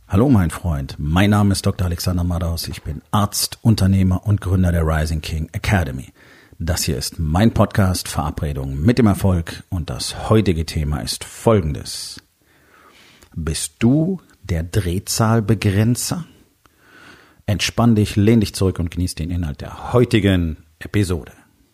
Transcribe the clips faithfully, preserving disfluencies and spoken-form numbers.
Hallo mein Freund, mein Name ist Doktor Alexander Madaus, ich bin Arzt, Unternehmer und Gründer der Rising King Academy. Das hier ist mein Podcast Verabredung mit dem Erfolg und das heutige Thema ist folgendes. Bist du der Drehzahlbegrenzer? Entspann dich, lehn dich zurück und genieß den Inhalt der heutigen Episode.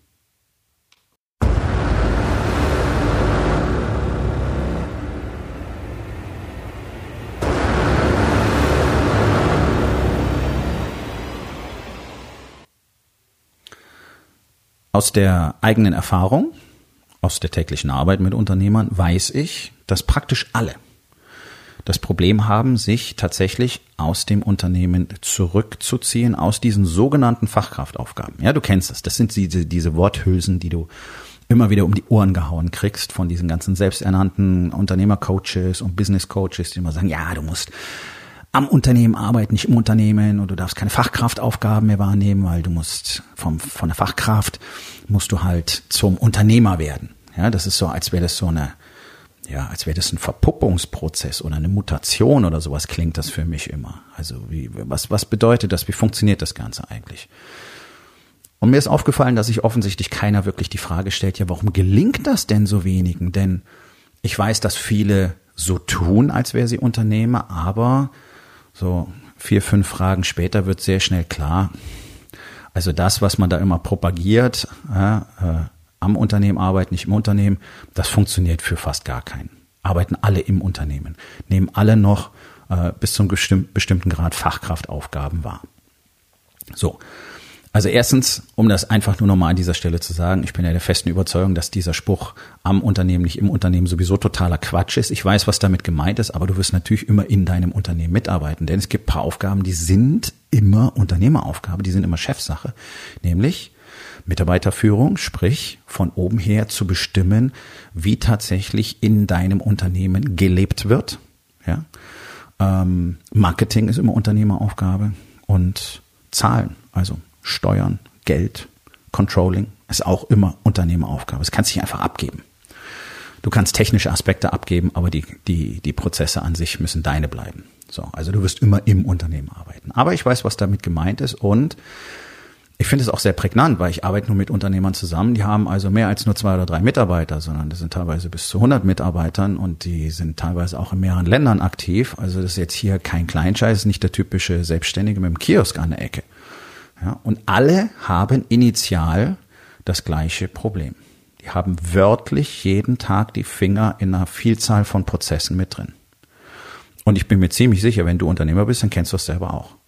Aus der eigenen Erfahrung, aus der täglichen Arbeit mit Unternehmern weiß ich, dass praktisch alle das Problem haben, sich tatsächlich aus dem Unternehmen zurückzuziehen, aus diesen sogenannten Fachkraftaufgaben. Ja, du kennst das. Das sind diese, diese Worthülsen, die du immer wieder um die Ohren gehauen kriegst von diesen ganzen selbsternannten Unternehmercoaches und Businesscoaches, die immer sagen, ja, du musst am Unternehmen arbeiten, nicht im Unternehmen, und du darfst keine Fachkraftaufgaben mehr wahrnehmen, weil du musst vom, von der Fachkraft musst du halt zum Unternehmer werden. Ja, das ist so, als wäre das so eine, ja, als wäre das ein Verpuppungsprozess oder eine Mutation oder sowas, klingt das für mich immer. Also wie, was, was bedeutet das? Wie funktioniert das Ganze eigentlich? Und mir ist aufgefallen, dass sich offensichtlich keiner wirklich die Frage stellt, ja, warum gelingt das denn so wenigen? Denn ich weiß, dass viele so tun, als wäre sie Unternehmer, aber so vier, fünf Fragen später wird sehr schnell klar, also das, was man da immer propagiert, äh, äh, am Unternehmen arbeiten, nicht im Unternehmen, das funktioniert für fast gar keinen. Arbeiten alle im Unternehmen, nehmen alle noch äh, bis zum bestimm- bestimmten Grad Fachkraftaufgaben wahr. So, also erstens, um das einfach nur nochmal an dieser Stelle zu sagen, ich bin ja der festen Überzeugung, dass dieser Spruch am Unternehmen, nicht im Unternehmen sowieso totaler Quatsch ist. Ich weiß, was damit gemeint ist, aber du wirst natürlich immer in deinem Unternehmen mitarbeiten, denn es gibt ein paar Aufgaben, die sind immer Unternehmeraufgabe, die sind immer Chefsache, nämlich Mitarbeiterführung, sprich von oben her zu bestimmen, wie tatsächlich in deinem Unternehmen gelebt wird. Ja? Ähm, Marketing ist immer Unternehmeraufgabe und Zahlen, also Steuern, Geld, Controlling ist auch immer Unternehmeraufgabe. Das kannst du nicht einfach abgeben. Du kannst technische Aspekte abgeben, aber die, die, die Prozesse an sich müssen deine bleiben. So, also du wirst immer im Unternehmen arbeiten. Aber ich weiß, was damit gemeint ist, und ich finde es auch sehr prägnant, weil ich arbeite nur mit Unternehmern zusammen. Die haben also mehr als nur zwei oder drei Mitarbeiter, sondern das sind teilweise bis zu hundert Mitarbeitern, und die sind teilweise auch in mehreren Ländern aktiv. Also das ist jetzt hier kein Kleinscheiß, das ist nicht der typische Selbstständige mit dem Kiosk an der Ecke. Ja, und alle haben initial das gleiche Problem. Die haben wörtlich jeden Tag die Finger in einer Vielzahl von Prozessen mit drin. Und ich bin mir ziemlich sicher, wenn du Unternehmer bist, dann kennst du das selber auch.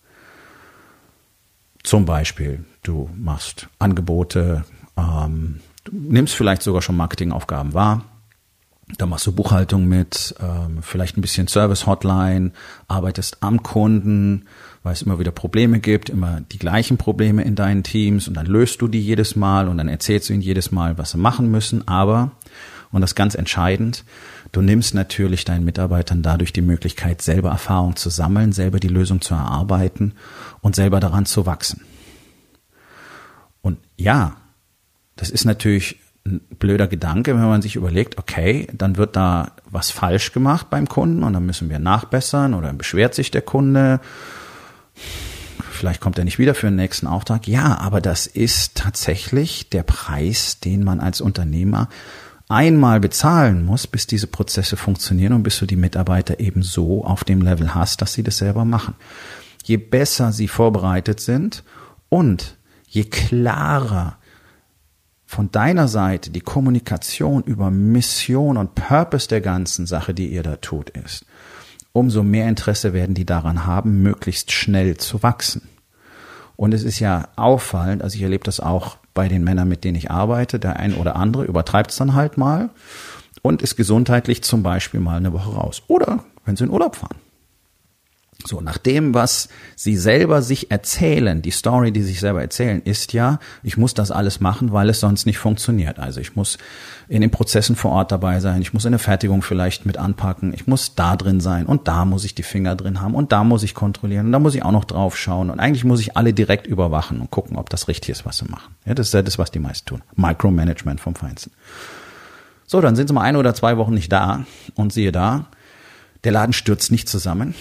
Zum Beispiel, du machst Angebote, ähm, du nimmst vielleicht sogar schon Marketingaufgaben wahr, da machst du Buchhaltung mit, ähm, vielleicht ein bisschen Service-Hotline, arbeitest am Kunden, weil es immer wieder Probleme gibt, immer die gleichen Probleme in deinen Teams, und dann löst du die jedes Mal und dann erzählst du ihnen jedes Mal, was sie machen müssen. Aber, und das ist ganz entscheidend, du nimmst natürlich deinen Mitarbeitern dadurch die Möglichkeit, selber Erfahrung zu sammeln, selber die Lösung zu erarbeiten und selber daran zu wachsen. Und ja, das ist natürlich ein blöder Gedanke, wenn man sich überlegt, okay, dann wird da was falsch gemacht beim Kunden und dann müssen wir nachbessern, oder beschwert sich der Kunde, vielleicht kommt er nicht wieder für den nächsten Auftrag. Ja, aber das ist tatsächlich der Preis, den man als Unternehmer einmal bezahlen muss, bis diese Prozesse funktionieren und bis du die Mitarbeiter eben so auf dem Level hast, dass sie das selber machen. Je besser sie vorbereitet sind und je klarer von deiner Seite die Kommunikation über Mission und Purpose der ganzen Sache, die ihr da tut, ist, umso mehr Interesse werden die daran haben, möglichst schnell zu wachsen. Und es ist ja auffallend, also ich erlebe das auch bei den Männern, mit denen ich arbeite, der ein oder andere übertreibt es dann halt mal und ist gesundheitlich zum Beispiel mal eine Woche raus. Oder wenn sie in Urlaub fahren. So, nach dem, was sie selber sich erzählen, die Story, die sich selber erzählen, ist ja, ich muss das alles machen, weil es sonst nicht funktioniert. Also ich muss in den Prozessen vor Ort dabei sein, ich muss in der Fertigung vielleicht mit anpacken, ich muss da drin sein und da muss ich die Finger drin haben und da muss ich kontrollieren und da muss ich auch noch drauf schauen und eigentlich muss ich alle direkt überwachen und gucken, ob das richtig ist, was sie machen. Ja, das ist ja das, was die meisten tun. Micromanagement vom Feinsten. So, dann sind sie mal eine oder zwei Wochen nicht da und siehe da, der Laden stürzt nicht zusammen.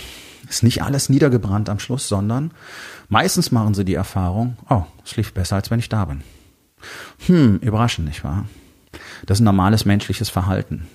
Ist nicht alles niedergebrannt am Schluss, sondern meistens machen sie die Erfahrung, oh, es lief besser, als wenn ich da bin. Hm, überraschend, nicht wahr? Das ist ein normales menschliches Verhalten.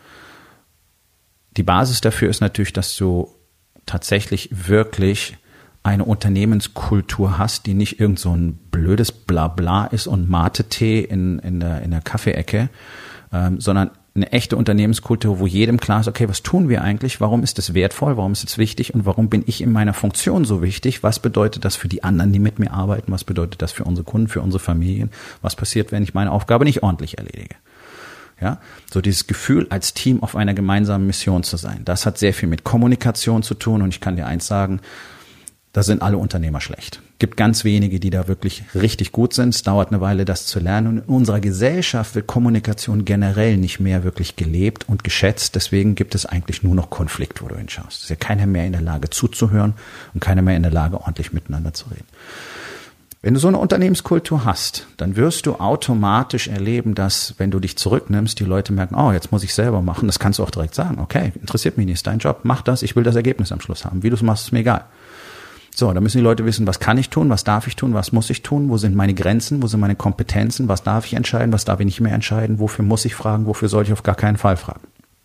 Die Basis dafür ist natürlich, dass du tatsächlich wirklich eine Unternehmenskultur hast, die nicht irgend so ein blödes Blabla ist und Mate-Tee in, in der, in der Kaffeeecke, ähm, sondern eine echte Unternehmenskultur, wo jedem klar ist, okay, was tun wir eigentlich, warum ist das wertvoll, warum ist es wichtig und warum bin ich in meiner Funktion so wichtig, was bedeutet das für die anderen, die mit mir arbeiten, was bedeutet das für unsere Kunden, für unsere Familien, was passiert, wenn ich meine Aufgabe nicht ordentlich erledige. Ja, so dieses Gefühl, als Team auf einer gemeinsamen Mission zu sein, das hat sehr viel mit Kommunikation zu tun und ich kann dir eins sagen, da sind alle Unternehmer schlecht. Gibt ganz wenige, die da wirklich richtig gut sind. Es dauert eine Weile, das zu lernen. Und in unserer Gesellschaft wird Kommunikation generell nicht mehr wirklich gelebt und geschätzt. Deswegen gibt es eigentlich nur noch Konflikt, wo du hinschaust. Es ist ja keiner mehr in der Lage zuzuhören und keiner mehr in der Lage, ordentlich miteinander zu reden. Wenn du so eine Unternehmenskultur hast, dann wirst du automatisch erleben, dass, wenn du dich zurücknimmst, die Leute merken, oh, jetzt muss ich selber machen. Das kannst du auch direkt sagen. Okay, interessiert mich nicht, ist dein Job, mach das, ich will das Ergebnis am Schluss haben. Wie du es machst, ist mir egal. So, da müssen die Leute wissen, was kann ich tun, was darf ich tun, was muss ich tun, wo sind meine Grenzen, wo sind meine Kompetenzen, was darf ich entscheiden, was darf ich nicht mehr entscheiden, wofür muss ich fragen, wofür soll ich auf gar keinen Fall fragen.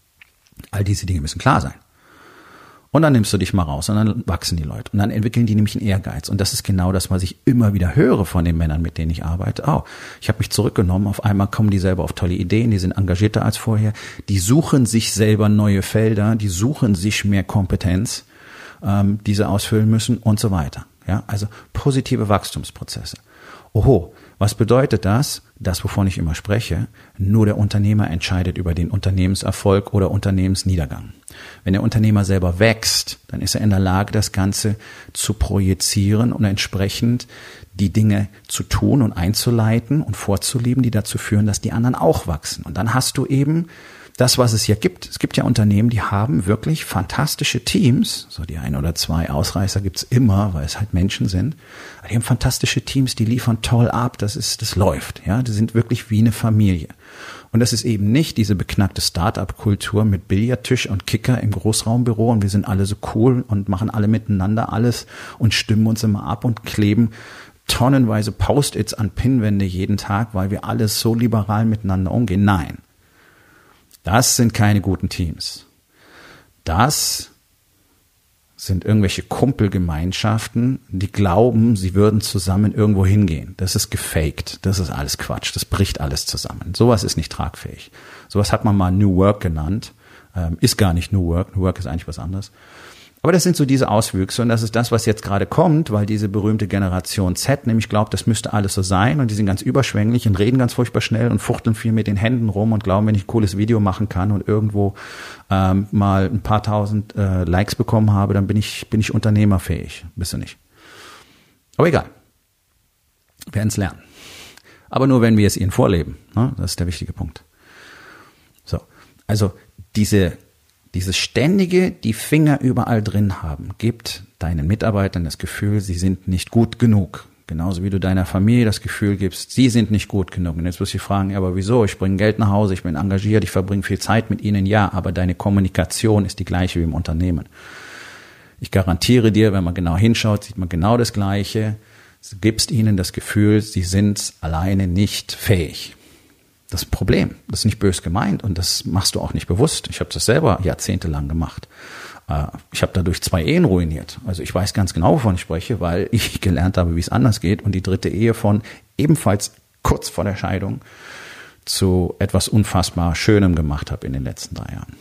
All diese Dinge müssen klar sein. Und dann nimmst du dich mal raus und dann wachsen die Leute. Und dann entwickeln die nämlich einen Ehrgeiz. Und das ist genau das, was ich immer wieder höre von den Männern, mit denen ich arbeite. Oh, ich habe mich zurückgenommen, auf einmal kommen die selber auf tolle Ideen, die sind engagierter als vorher, die suchen sich selber neue Felder, die suchen sich mehr Kompetenz, ähm, die sie ausfüllen müssen und so weiter. Ja, also positive Wachstumsprozesse. Oho, was bedeutet das? Das, wovon ich immer spreche, nur der Unternehmer entscheidet über den Unternehmenserfolg oder Unternehmensniedergang. Wenn der Unternehmer selber wächst, dann ist er in der Lage, das Ganze zu projizieren und entsprechend die Dinge zu tun und einzuleiten und vorzuleben, die dazu führen, dass die anderen auch wachsen. Und dann hast du eben das, was es hier gibt. Es gibt ja Unternehmen, die haben wirklich fantastische Teams. So die ein oder zwei Ausreißer gibt's immer, weil es halt Menschen sind. Aber die haben fantastische Teams, die liefern toll ab. Das ist, das läuft. Ja, die sind wirklich wie eine Familie. Und das ist eben nicht diese beknackte Start-up-Kultur mit Billardtisch und Kicker im Großraumbüro und wir sind alle so cool und machen alle miteinander alles und stimmen uns immer ab und kleben tonnenweise Post-its an Pinnwände jeden Tag, weil wir alle so liberal miteinander umgehen. Nein. Das sind keine guten Teams. Das sind irgendwelche Kumpelgemeinschaften, die glauben, sie würden zusammen irgendwo hingehen. Das ist gefaked. Das ist alles Quatsch. Das bricht alles zusammen. Sowas ist nicht tragfähig. Sowas hat man mal New Work genannt. Ähm, ist gar nicht New Work. New Work ist eigentlich was anderes. Aber das sind so diese Auswüchse und das ist das, was jetzt gerade kommt, weil diese berühmte Generation Z nämlich glaubt, das müsste alles so sein und die sind ganz überschwänglich und reden ganz furchtbar schnell und fuchteln viel mit den Händen rum und glauben, wenn ich ein cooles Video machen kann und irgendwo ähm, mal ein paar tausend äh, Likes bekommen habe, dann bin ich bin ich unternehmerfähig. Bist du nicht. Aber egal. Wir werden es lernen. Aber nur, wenn wir es ihnen vorleben. Ne? Das ist der wichtige Punkt. So, also diese Dieses ständige, die Finger überall drin haben, gibt deinen Mitarbeitern das Gefühl, sie sind nicht gut genug. Genauso wie du deiner Familie das Gefühl gibst, sie sind nicht gut genug. Und jetzt wirst du dich fragen, ja, aber wieso? Ich bringe Geld nach Hause, ich bin engagiert, ich verbringe viel Zeit mit ihnen. Ja, aber deine Kommunikation ist die gleiche wie im Unternehmen. Ich garantiere dir, wenn man genau hinschaut, sieht man genau das Gleiche. Du gibst ihnen das Gefühl, sie sind alleine nicht fähig. Das ist ein Problem. Das ist nicht bös gemeint und das machst du auch nicht bewusst. Ich habe das selber jahrzehntelang gemacht. Ich habe dadurch zwei Ehen ruiniert. Also ich weiß ganz genau, wovon ich spreche, weil ich gelernt habe, wie es anders geht und die dritte Ehe von ebenfalls kurz vor der Scheidung zu etwas unfassbar Schönem gemacht habe in den letzten drei Jahren.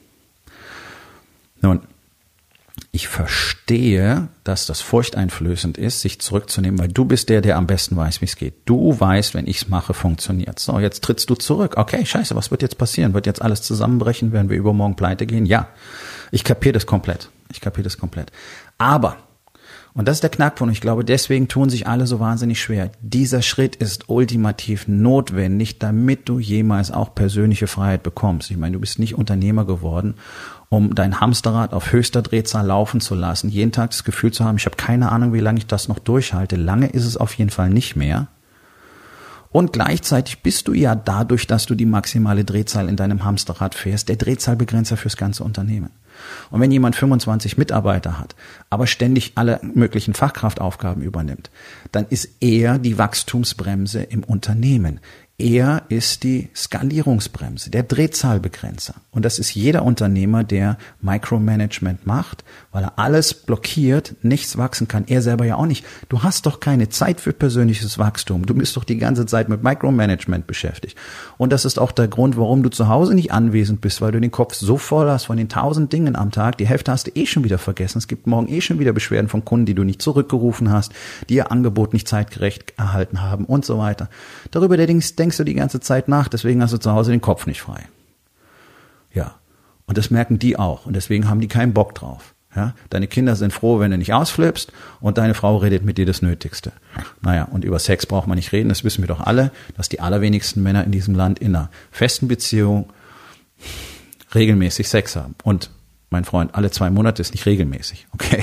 Nun, ich verstehe, dass das furchteinflößend ist, sich zurückzunehmen, weil du bist der, der am besten weiß, wie es geht. Du weißt, wenn ich es mache, funktioniert. So, jetzt trittst du zurück. Okay, scheiße, was wird jetzt passieren? Wird jetzt alles zusammenbrechen? Werden wir übermorgen pleite gehen? Ja, ich kapiere das komplett. Ich kapiere das komplett. Aber, und das ist der Knackpunkt, ich glaube, deswegen tun sich alle so wahnsinnig schwer. Dieser Schritt ist ultimativ notwendig, damit du jemals auch persönliche Freiheit bekommst. Ich meine, du bist nicht Unternehmer geworden, um dein Hamsterrad auf höchster Drehzahl laufen zu lassen, jeden Tag das Gefühl zu haben, ich habe keine Ahnung, wie lange ich das noch durchhalte. Lange ist es auf jeden Fall nicht mehr. Und gleichzeitig bist du ja dadurch, dass du die maximale Drehzahl in deinem Hamsterrad fährst, der Drehzahlbegrenzer fürs ganze Unternehmen. Und wenn jemand fünfundzwanzig Mitarbeiter hat, aber ständig alle möglichen Fachkraftaufgaben übernimmt, dann ist er die Wachstumsbremse im Unternehmen. Er ist die Skalierungsbremse, der Drehzahlbegrenzer. Und das ist jeder Unternehmer, der Micromanagement macht, weil er alles blockiert, nichts wachsen kann. Er selber ja auch nicht. Du hast doch keine Zeit für persönliches Wachstum. Du bist doch die ganze Zeit mit Micromanagement beschäftigt. Und das ist auch der Grund, warum du zu Hause nicht anwesend bist, weil du den Kopf so voll hast von den tausend Dingen am Tag. Die Hälfte hast du eh schon wieder vergessen. Es gibt morgen eh schon wieder Beschwerden von Kunden, die du nicht zurückgerufen hast, die ihr Angebot nicht zeitgerecht erhalten haben und so weiter. Darüber denkst denkst du die ganze Zeit nach, deswegen hast du zu Hause den Kopf nicht frei. Ja, und das merken die auch und deswegen haben die keinen Bock drauf. Ja, deine Kinder sind froh, wenn du nicht ausflippst und deine Frau redet mit dir das Nötigste. Naja, und über Sex braucht man nicht reden, das wissen wir doch alle, dass die allerwenigsten Männer in diesem Land in einer festen Beziehung regelmäßig Sex haben. Und, mein Freund, alle zwei Monate ist nicht regelmäßig, okay?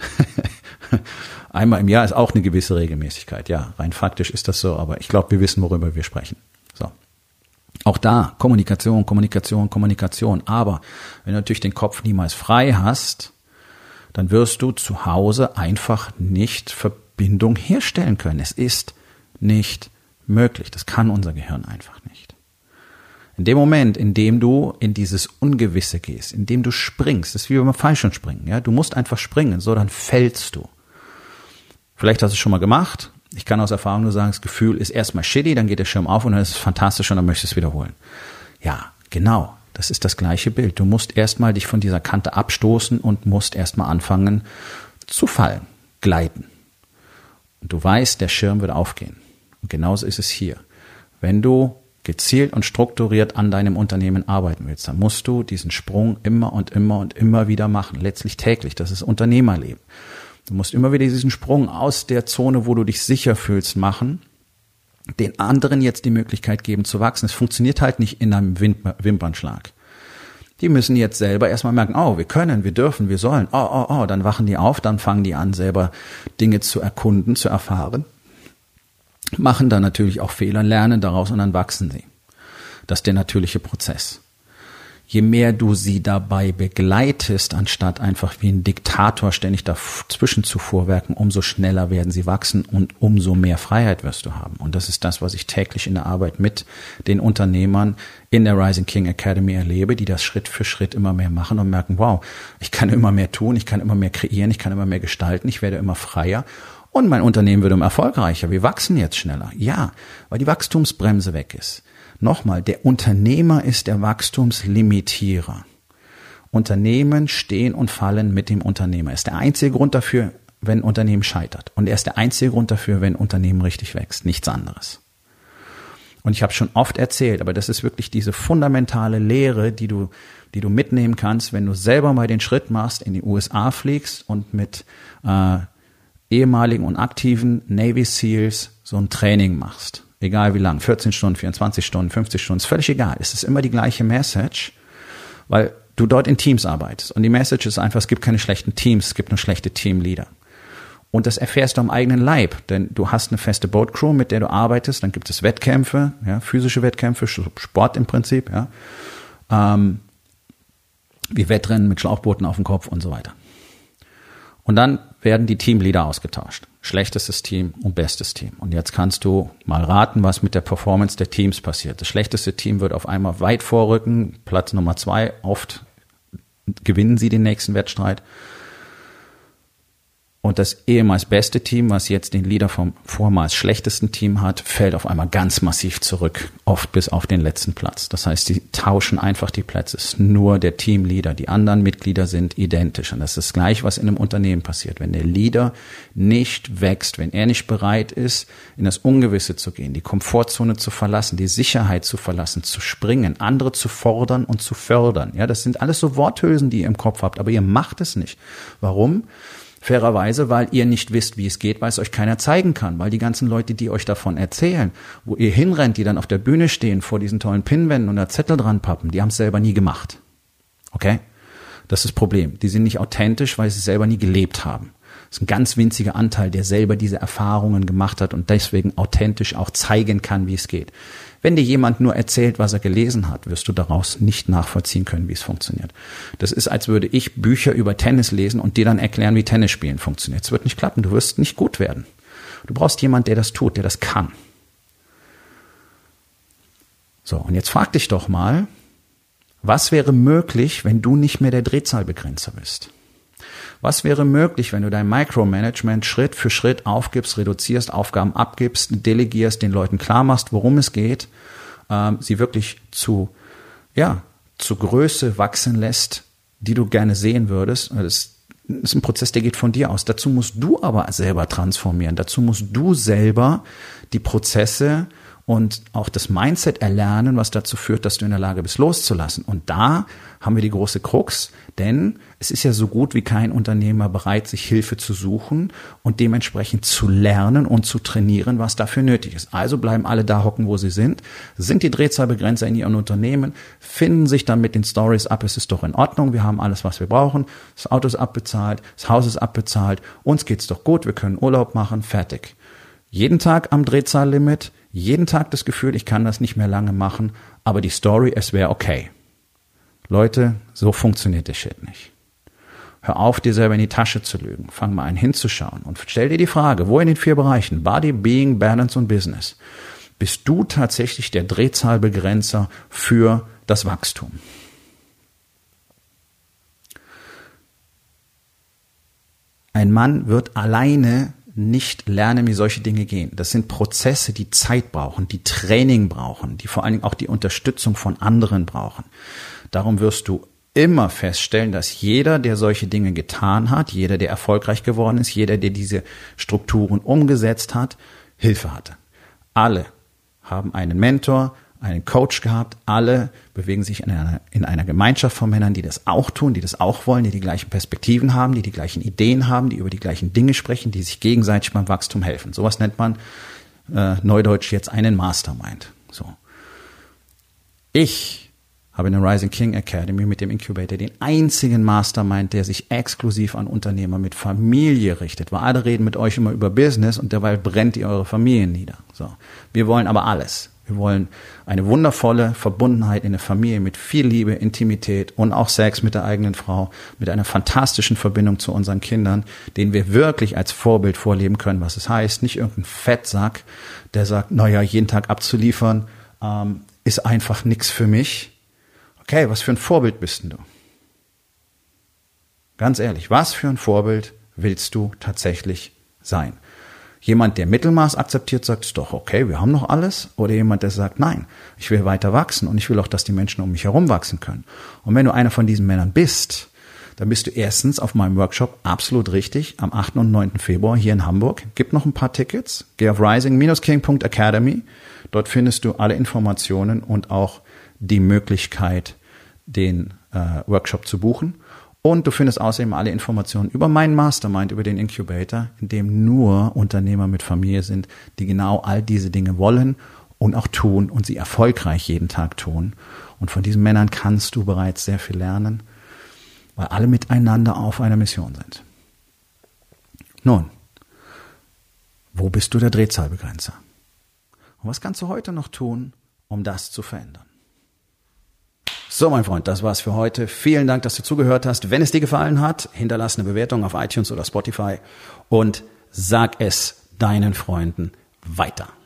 Einmal im Jahr ist auch eine gewisse Regelmäßigkeit. Ja, rein faktisch ist das so, aber ich glaube, wir wissen, worüber wir sprechen. So. Auch da Kommunikation, Kommunikation, Kommunikation. Aber wenn du natürlich den Kopf niemals frei hast, dann wirst du zu Hause einfach nicht Verbindung herstellen können. Es ist nicht möglich. Das kann unser Gehirn einfach nicht. In dem Moment, in dem du in dieses Ungewisse gehst, in dem du springst, das ist wie beim Fallschirmspringen, ja, du musst einfach springen, so dann fällst du. Vielleicht hast du es schon mal gemacht. Ich kann aus Erfahrung nur sagen, das Gefühl ist erstmal shitty, dann geht der Schirm auf und dann ist es fantastisch und dann möchtest du es wiederholen. Ja, genau. Das ist das gleiche Bild. Du musst erstmal dich von dieser Kante abstoßen und musst erstmal anfangen zu fallen, gleiten. Und du weißt, der Schirm wird aufgehen. Und genauso ist es hier. Wenn du gezielt und strukturiert an deinem Unternehmen arbeiten willst, dann musst du diesen Sprung immer und immer und immer wieder machen. Letztlich täglich. Das ist Unternehmerleben. Du musst immer wieder diesen Sprung aus der Zone, wo du dich sicher fühlst, machen, den anderen jetzt die Möglichkeit geben zu wachsen. Es funktioniert halt nicht in einem Wimpernschlag. Die müssen jetzt selber erstmal merken, oh, wir können, wir dürfen, wir sollen, oh, oh, oh, dann wachen die auf, dann fangen die an, selber Dinge zu erkunden, zu erfahren, machen dann natürlich auch Fehler, lernen daraus und dann wachsen sie. Das ist der natürliche Prozess. Je mehr du sie dabei begleitest, anstatt einfach wie ein Diktator ständig dazwischen zu vorwerken, umso schneller werden sie wachsen und umso mehr Freiheit wirst du haben. Und das ist das, was ich täglich in der Arbeit mit den Unternehmern in der Rising King Academy erlebe, die das Schritt für Schritt immer mehr machen und merken, wow, ich kann immer mehr tun, ich kann immer mehr kreieren, ich kann immer mehr gestalten, ich werde immer freier. Und mein Unternehmen wird immer erfolgreicher. Wir wachsen jetzt schneller. Ja, weil die Wachstumsbremse weg ist. Nochmal, der Unternehmer ist der Wachstumslimitierer. Unternehmen stehen und fallen mit dem Unternehmer. Er ist der einzige Grund dafür, wenn ein Unternehmen scheitert. Und er ist der einzige Grund dafür, wenn ein Unternehmen richtig wächst. Nichts anderes. Und ich habe schon oft erzählt, aber das ist wirklich diese fundamentale Lehre, die du, die du mitnehmen kannst, wenn du selber mal den Schritt machst, in die U S A fliegst und mit äh, ehemaligen und aktiven Navy Seals so ein Training machst. Egal wie lang, vierzehn Stunden, vierundzwanzig Stunden, fünfzig Stunden, ist völlig egal. Es ist immer die gleiche Message, weil du dort in Teams arbeitest. Und die Message ist einfach, es gibt keine schlechten Teams, es gibt nur schlechte Teamleader. Und das erfährst du am eigenen Leib, denn du hast eine feste Boatcrew, mit der du arbeitest, dann gibt es Wettkämpfe, ja, physische Wettkämpfe, Sport im Prinzip, ja, ähm, wie Wettrennen mit Schlauchbooten auf dem Kopf und so weiter. Und dann werden die Teamleader ausgetauscht. Schlechtestes Team und bestes Team. Und jetzt kannst du mal raten, was mit der Performance der Teams passiert. Das schlechteste Team wird auf einmal weit vorrücken, Platz Nummer zwei, oft gewinnen sie den nächsten Wettstreit. Und das ehemals beste Team, was jetzt den Leader vom vormals schlechtesten Team hat, fällt auf einmal ganz massiv zurück, oft bis auf den letzten Platz. Das heißt, sie tauschen einfach die Plätze. Es ist nur der Teamleader. Die anderen Mitglieder sind identisch. Und das ist gleich, was in einem Unternehmen passiert. Wenn der Leader nicht wächst, wenn er nicht bereit ist, in das Ungewisse zu gehen, die Komfortzone zu verlassen, die Sicherheit zu verlassen, zu springen, andere zu fordern und zu fördern. Ja, das sind alles so Worthülsen, die ihr im Kopf habt, aber ihr macht es nicht. Warum? Fairerweise, weil ihr nicht wisst, wie es geht, weil es euch keiner zeigen kann, weil die ganzen Leute, die euch davon erzählen, wo ihr hinrennt, die dann auf der Bühne stehen, vor diesen tollen Pinnwänden und da Zettel dran pappen, die haben es selber nie gemacht. Okay? Das ist das Problem. Die sind nicht authentisch, weil sie es selber nie gelebt haben. Das ist ein ganz winziger Anteil, der selber diese Erfahrungen gemacht hat und deswegen authentisch auch zeigen kann, wie es geht. Wenn dir jemand nur erzählt, was er gelesen hat, wirst du daraus nicht nachvollziehen können, wie es funktioniert. Das ist, als würde ich Bücher über Tennis lesen und dir dann erklären, wie Tennisspielen funktioniert. Es wird nicht klappen, du wirst nicht gut werden. Du brauchst jemanden, der das tut, der das kann. So, und jetzt frag dich doch mal, was wäre möglich, wenn du nicht mehr der Drehzahlbegrenzer bist? Was wäre möglich, wenn du dein Micromanagement Schritt für Schritt aufgibst, reduzierst, Aufgaben abgibst, delegierst, den Leuten klar machst, worum es geht, ähm, sie wirklich zu, ja, zu Größe wachsen lässt, die du gerne sehen würdest. Das ist ein Prozess, der geht von dir aus. Dazu musst du aber selber transformieren. Dazu musst du selber die Prozesse und auch das Mindset erlernen, was dazu führt, dass du in der Lage bist, loszulassen. Und da haben wir die große Krux, denn es ist ja so gut wie kein Unternehmer bereit, sich Hilfe zu suchen und dementsprechend zu lernen und zu trainieren, was dafür nötig ist. Also bleiben alle da hocken, wo sie sind, sind die Drehzahlbegrenzer in ihrem Unternehmen, finden sich dann mit den Stories ab, es ist doch in Ordnung, wir haben alles, was wir brauchen, das Auto ist abbezahlt, das Haus ist abbezahlt, uns geht's doch gut, wir können Urlaub machen, fertig. Jeden Tag am Drehzahllimit, jeden Tag das Gefühl, ich kann das nicht mehr lange machen, aber die Story, es wäre okay. Leute, so funktioniert der Shit nicht. Hör auf, dir selber in die Tasche zu lügen. Fang mal an hinzuschauen und stell dir die Frage, wo in den vier Bereichen, Body, Being, Balance und Business, bist du tatsächlich der Drehzahlbegrenzer für das Wachstum? Ein Mann wird alleine nicht lernen, wie solche Dinge gehen. Das sind Prozesse, die Zeit brauchen, die Training brauchen, die vor allen Dingen auch die Unterstützung von anderen brauchen. Darum wirst du immer feststellen, dass jeder, der solche Dinge getan hat, jeder, der erfolgreich geworden ist, jeder, der diese Strukturen umgesetzt hat, Hilfe hatte. Alle haben einen Mentor, einen Coach gehabt, alle bewegen sich in einer, in einer Gemeinschaft von Männern, die das auch tun, die das auch wollen, die die gleichen Perspektiven haben, die die gleichen Ideen haben, die über die gleichen Dinge sprechen, die sich gegenseitig beim Wachstum helfen. Sowas nennt man äh, neudeutsch jetzt einen Mastermind. So. Ich habe in der Rising King Academy mit dem Incubator den einzigen Mastermind, der sich exklusiv an Unternehmer mit Familie richtet. Weil alle reden mit euch immer über Business und derweil brennt ihr eure Familien nieder. So. Wir wollen aber alles. Wir wollen eine wundervolle Verbundenheit in der Familie mit viel Liebe, Intimität und auch Sex mit der eigenen Frau, mit einer fantastischen Verbindung zu unseren Kindern, den wir wirklich als Vorbild vorleben können, was es heißt. Nicht irgendein Fettsack, der sagt, naja, jeden Tag abzuliefern, ähm, ist einfach nichts für mich. Okay, was für ein Vorbild bist denn du? Ganz ehrlich, was für ein Vorbild willst du tatsächlich sein? Jemand, der Mittelmaß akzeptiert, sagt, ist doch okay, wir haben noch alles. Oder jemand, der sagt, nein, ich will weiter wachsen und ich will auch, dass die Menschen um mich herum wachsen können. Und wenn du einer von diesen Männern bist, dann bist du erstens auf meinem Workshop absolut richtig am achten und neunten Februar hier in Hamburg. Gibt noch ein paar Tickets. Geh auf rising dash king punkt academy. Dort findest du alle Informationen und auch die Möglichkeit, den äh, Workshop zu buchen. Und du findest außerdem alle Informationen über meinen Mastermind, über den Incubator, in dem nur Unternehmer mit Familie sind, die genau all diese Dinge wollen und auch tun und sie erfolgreich jeden Tag tun. Und von diesen Männern kannst du bereits sehr viel lernen, weil alle miteinander auf einer Mission sind. Nun, wo bist du der Drehzahlbegrenzer? Und was kannst du heute noch tun, um das zu verändern? So, mein Freund, das war's für heute. Vielen Dank, dass du zugehört hast. Wenn es dir gefallen hat, hinterlass eine Bewertung auf iTunes oder Spotify und sag es deinen Freunden weiter.